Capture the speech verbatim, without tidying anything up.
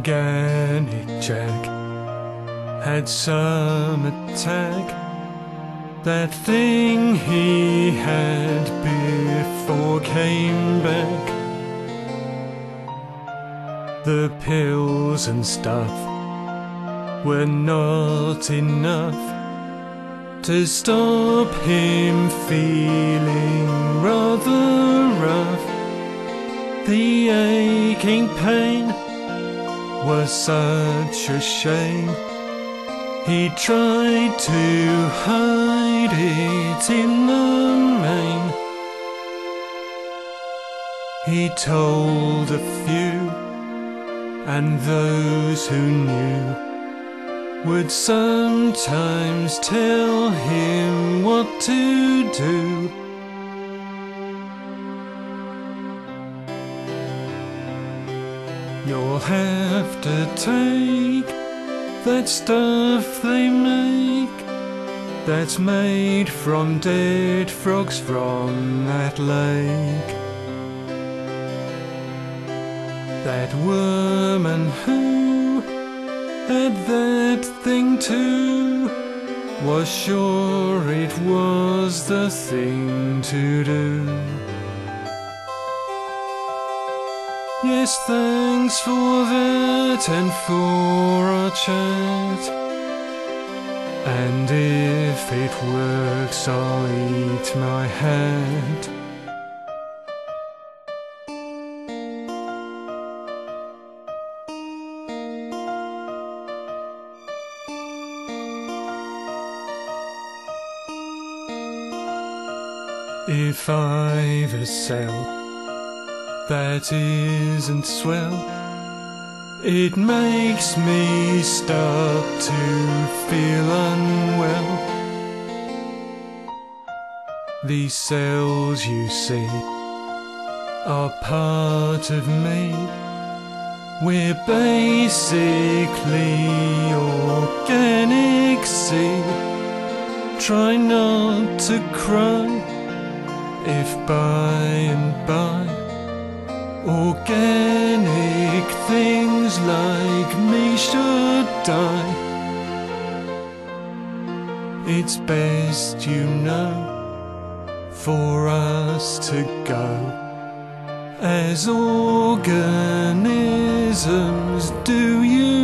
Organic Jack had some attack. That thing he had before came back. The pills and stuff were not enough to stop him feeling rather rough. The aching pain was such a shame. He tried to hide it in the main. He told a few, and those who knew would sometimes tell him what to do. You'll have to take that stuff they make, that's made from dead frogs from that lake. That woman who had that thing too was sure it was the thing to do. Yes, thanks for that and for our chat. And if it works, I'll eat my hat. If I've a cell that isn't swell, it makes me start to feel unwell. These cells, you see, are part of me. We're basically organic seed. Try not to cry if by and by organic things like me should die. It's best, you know, for us to go as organisms do, you